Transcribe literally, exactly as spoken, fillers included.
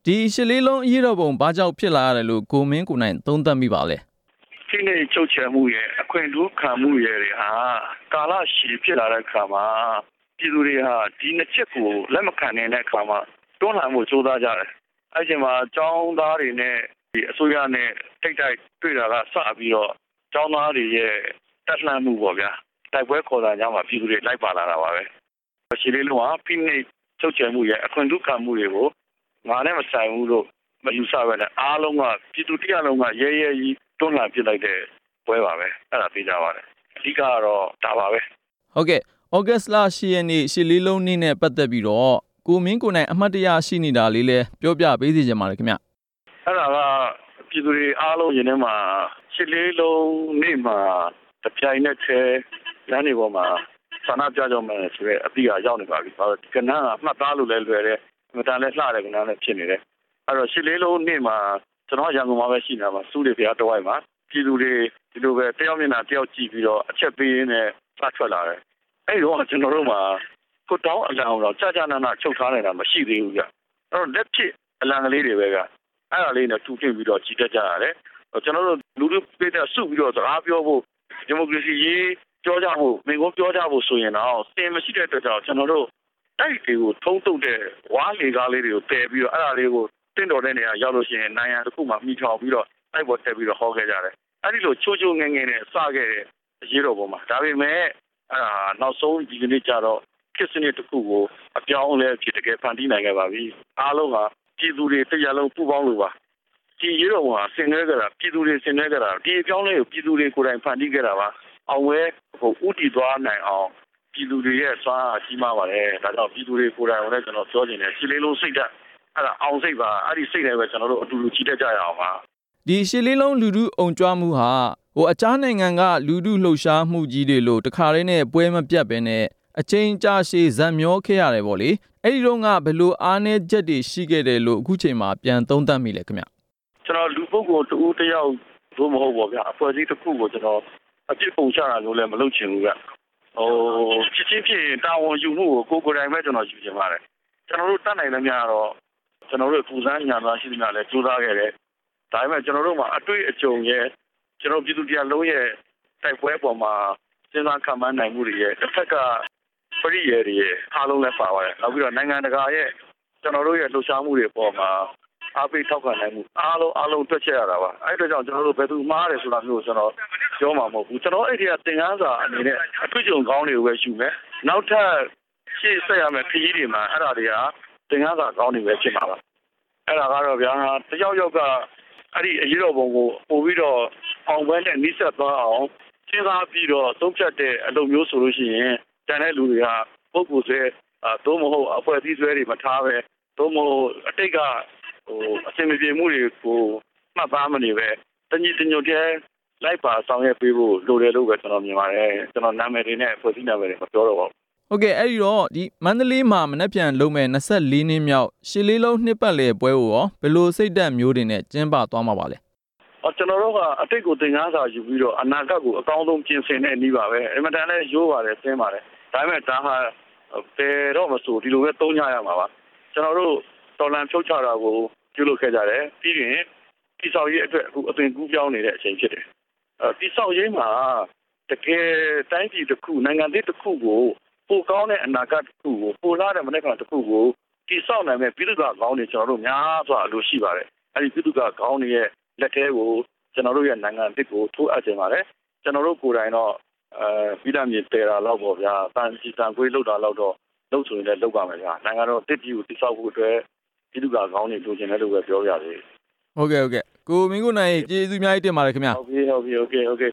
ဒီရှစ်လေးလုံးအရေးတော်ပုံဘာကြောင့်ဖြစ်လာရတယ်လို့ကိုမင်းကိုနိုင်သုံးသပ်မိပါလဲဖိနှိပ်ချုပ်ချယ်မှုရဲ့အခွင့်အရေးခံမှုရဲ့တွေဟာကာလရှည်ဖြစ်လာတဲ့အခါမှာပြည်သူတွေဟာဒီနှစ်ချက်ကိုလက်မခံနိုင်တဲ့အခါမှာတွန်းလှန်မှုကြိုးစားကြတယ်အဲ့ဒီမှာကျောင်းသားတွေနဲ့ဒီအစိုးရနဲ့တိတ်တိုက်တွေ့တာကစပြီးတော့ကျောင်းသားတွေရဲ့တက်လှမ်းမှုပေါ့ဗျာတိုက်ပွဲခေါ်တာကြောင့်မှပြည်သူတွေလိုက်ပါလာတာပါပဲရှစ်လေးလုံးဟာဖိနှိပ်ချုပ်ချယ်မှုရဲ့အခွင့်အရေးခံမှုတွေကိုငါနဲ့မဆိုင်ဘူးလို့မယူဆပဲနဲ့အားလုံးကပြည်သူတရားလုံးကရဲရဲကြီးတွန်းလှန်ပစ်လိုက်တဲ့ပွဲပါပဲအဲ့ဒါသိကြပါတယ်အဓိကကတော့ဒါပါပဲဟုတ်ကဲ့ဩဂတ်စ်လရှစ်ရက်နေ့ရှစ်လေးလုံးနေ့နဲ့ပတ်သက်ပြီးတော့ကိုမင်းကိုနိုင်အမှတ်တရရှိနေတာလေးလဲပြောပြပေးစီချင်ပါတယ်ခင်ဗျအဲ့ဒါကပြည်သူတွေအားလုံးရင်ထဲမှာရှစ်လေးလုံးနေ့မှာတပြိုင်နက်တည်းလမ်းတွေပေါ်မှာဆန္ဒပြကြမယ်ဆိုရဲအတိအရောက်နေပါပြီ။ဘာလို့ကနန်းကမှတ်သားလို့လဲလွယ်တယ်။မတန်လဲလှတယ်ကနန်းလည်းဖြစ်နေတယ်။အဲ့တော့ရှစ်လေးလုံးနေ့မှာကျွန်တော်ရန်ကုန်မှာပဲရှိနေတာပါ။စူးတွေပြားတဝိုက်မှာပြည်သူတွေဒီလိုပဲတယောက်မျက်နှာတယောက်ကြည့်ပြီးတော့အချက်ပေးရင်းနဲ့ဖတ်ထွက်လာတယ်။အဲ့တော့ကျွန်တော်တို့မှာကိုတောင်းအလံတော့ကြာကြာနာနာချုပ်ထားနေတာမရှိသေးဘူးကြ။အဲ့တော့လက်ဖြစ်အလံကလေးတွေပဲကအဲ့ဒါလေးနဲ့တူတင်ပြီးတော့ကြည်တက်ကြရတယ်။ကျွန်တော်တို့လူလူပေးတဲ့စုပြီးတော့စကားပြောဖို့ဒီမိုကရေစီရေးပြောကြဖို့မိကုန်းပြောကြဖို့ဆိုရင်တော့စင်မရှိတဲ့အတွက်ကြောင့်ကျွန်တော်တို့တိုက်တွေကိုထုံးတုပ်တဲ့ဝါးလေကားလေးတွေကိုတည်ပြီးတော့အဲ့ဒါလေးကိုတင့်တော်တဲ့နေရာရောက်လို့ရှိရင်နိုင်ရန်တစ်ခုမှမိထောင်ပြီးတော့တိုက်ပေါ်တက်ပြီးတော့ဟောခဲ့ကြတယ်အဲ့ဒီလိုချိုးချိုးငယ်ငယ်နဲ့စခဲ့တဲ့အရေးတော်ပုံမှာဒါပေမဲ့အဲ့ဒါနောက်ဆုံးဒီကနေ့ကျတော့ခစ်စနစ်တစ်ခုကိုအပြောင်းလဲဖြစ်တကယ်ဖန်တီးနိုင်ခဲ့ပါပြီအားလုံးကပြည်သူတွေတရားလုံးပူးပေါင်းလို့ပါဒီရေးတော်ပုံကဆင်နွှဲကြတာပြည်သူတွေဆင်နွှဲကြတာဒီအပြောင်းလဲကိုပြည်သူတွေကိုယ်တိုင်ဖန်တီးခဲ့တာပါအောင်ဝဲဟိုဥတီသွားနိုင်အောင်ပြည်သူတွေရဲ့စွမ်းအားကြီးမားပါတယ်ဒါကြောင့်ပြည်သူတွေကိုယ်တိုင်လည်းကျွန်တော်ပြောချင်တယ်ရှစ်လေးလုံးစိတ်ဓာတ်အဲ့ဒါအောင်စိတ်ပါအဲ့ဒီစိတ်တွေပဲကျွန်တော်တို့အတူတူကြီးတက်ကြရအောင်ပါဒီရှစ်လေးလုံးလူထုအုံကြွမှုဟာဟိုအခြားနိုင်ငံကလူထုလှုပ်ရှားမှုကြီးတွေလို့တခါတည်းနဲ့ပွဲမပြတ်ပဲနဲ့အချိန်ကြာရှည်ဇက်မျောခဲ့ရတယ်ပေါ့လေအဲ့ဒီတော့ကဘယ်လိုအားနည်းချက်တွေရှိခဲ့တယ်လို့အခုချိန်မှာပြန်သုံးသပ်မိလဲခင်ဗျကျွန်တော်လူပုဂ္ဂိုလ်တူတယောက်တို့မဟုတ်ပါဗျာအဖွဲ့အစည်းတစ်ခုကိုကျွန်တော်အပြစ်ပုံချတာလို့လည်းမလုပ်ချင်ဘူးဗျဟိုဖြစ်ချင်းဖြစ်တာဝန်ယူမှုကိုကိုယ်ကိုယ်တိုင်ပဲကျွန်တော်ယူချင်ပါတယ်ကျွန်တော်တို့တတ်နိုင်လည်းများတော့ကျွန်တော်တို့ပူဇမ်းညာသားရှိသမျှလည်းကြိုးစားခဲ့တယ်ဒါပေမဲ့ကျွန်တော်တို့မှာအတွေ့အကြုံရဲ့ကျွန်တော်ပြည်သူတရားလုံးရဲ့တိုက်ပွဲပေါ်မှာစဉ်းစားခံမှန်းနိုင်မှုတွေရဲ့တစ်ဖက်ကပရိယေတွေရဲ့အားလုံးလည်းပါပါတယ်နောက်ပြီးတော့နိုင်ငံတကာရဲ့ကျွန်တော်တို့ရဲ့လှုပ်ရှားမှုတွေပေါ်မှာအားပေးထောက်ခံနိုင်မှုအားလုံးအားလုံးတွက်ချက်ရတာပါအဲ့ဒါကြောင့်ကျွန်တော်တို့ဘယ်သူမှားတယ်ဆိုတာမျိုးကျွန်တော်ပြောမှာမဟုတ်ဘူးကျွန်တော်အဲ့ဒီကသင်ခန်းစာအနေနဲ့အတွေ့အကြုံကောင်းတွေကိုပဲယူမယ်နောက်ထပ်ရှေ့ဆက်ရမယ့်ခရီးတွေမှာအဲ့ဒါတွေကသင်ခန်းစာကောင်းတွေပဲဖြစ်မှာပါအဲ့ဒါကတော့ဗျာတယောက်ယောက်ကအဲ့ဒီအရေးတော်ပုံကိုပို့ပြီးတော့အောင်ပွဲနဲ့နှိစက်သွားအောင်စဉ်းစားပြီးတော့သုံးဖြတ်တဲ့အလုပ်မျိုးဆိုလို့ရှိရင်တန်တဲ့လူတွေကပုဂ္ဂိုလ်ဆွဲသို့မဟုတ်အဖွဲ့အစည်းဆွဲတွေမထားပဲသို့မဟုတ်အတိတ်ကဟိုအစင်ပြေမှုတွေကိုမှတ်သားမနေပဲတညီတညွတ်တဲ့လိုက်ပါဆောင်ရွက်ပေးဖို့လိုတယ်လို့ပဲကျွန်တော်မြင်ပါတယ်ကျွန်တော်နာမည်တွေနဲ့ဖွဲ့စည်းနာမည်တွေမပြောတော့ပါဘူးဟုတ်ကဲ့အဲ့ဒီတော့ဒီမန္တလေးမှာမနေ့ပြန်လုံးမဲ့နှစ်ဆယ့်လေးနှစ်မြောက်ရှစ်လေးလုံးနှစ်ပတ်လည်ပွဲကိုရောဘယ်လိုစိတ်ဓာတ်မျိုးတွေနဲ့ကျင်းပသွားမှာပါလဲအော်ကျွန်တော်တို့ကအတိတ်ကိုသင်ခန်းစာယူပြီးတော့အနာဂတ်ကိုအကောင်းဆုံးပြင်ဆင်တဲ့နည်းပါပဲအမှန်တန်လည်းရိုးပါတယ်သင်ပါတယ်ဒါပေမဲ့ဒါဟာဘယ်တော့မဆိုဒီလိုပဲသုံးကြရမှာပါကျွန်တော်တို့တော်လန်ဖြုတ်ချတာကိုပြုလုပ်ခဲ့ကြတယ်ပြီးရင်တိဆောက်ရေးအတွက်အခုအသွင်ကူးပြောင်းနေတဲ့အချိန်ဖြစ်တယ်အဲတိဆောက်ရေးမှာတကယ်တိုင်းပြည်တစ်ခုနိုင်ငံတစ်ခုကိုပိုကောင်းတဲ့အနာဂတ်တစ်ခုကိုပိုလာတဲ့မနေ့ကတစ်ခုကိုတိဆောက်နိုင်မဲ့ပြည်သူ့ကခေါင်းတွေကျွန်တော်တို့များစွာလို့ရှိပါတယ်အဲဒီပြည်သူ့ကခေါင်းတွေရဲ့လက်ထဲကိုကျွန်တော်တို့ရဲ့နိုင်ငံတစ်ကိုထိုးအပ်ခြင်းပါတယ်ကျွန်တော်တို့ကိုယ်တိုင်တော့အဲပြည်သူ့မြေတဲတာလောက်ပေါ့ဗျာတန်စီတန်ခွေးလောက်တာလောက်တော့လုပ်ဆိုရင်လည်းလုပ်ပါမယ်ဗျာနိုင်ငံတော်တစ်ပြည်ကိုတိဆောက်ဖို့အတွက်ပြည်သူ့ကခေါင်းတွေလိုချင်တယ်လို့ပဲပြောရစေဟုတ်ကဲ့ဟုတ်ကဲ့ကိုမင်းကိုနိုင်ကျေးဇူးအများကြီးတင်ပါတယ်ခင်ဗျာဟုတ်ပြီဟုတ်ပြီโอเคโอเค